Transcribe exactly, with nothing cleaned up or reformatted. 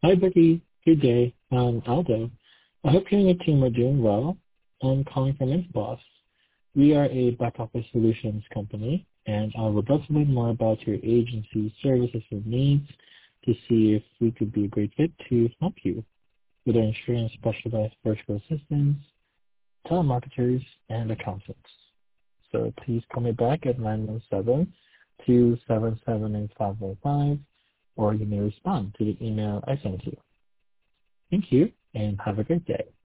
Hi, Becky. Good day. I'm Aldo. I hope you and your team are doing well. I'm calling from Infboss. We are a back office solutions company, and I would love to learn more about your agency's services and needs to see if we could be a great fit to help you with our insurance specialized virtual assistants, telemarketers, and accountants. So please call me back at nine one seven, two seven seven, eight five one five, or you may respond to the email I sent you. Thank you, and have a great day.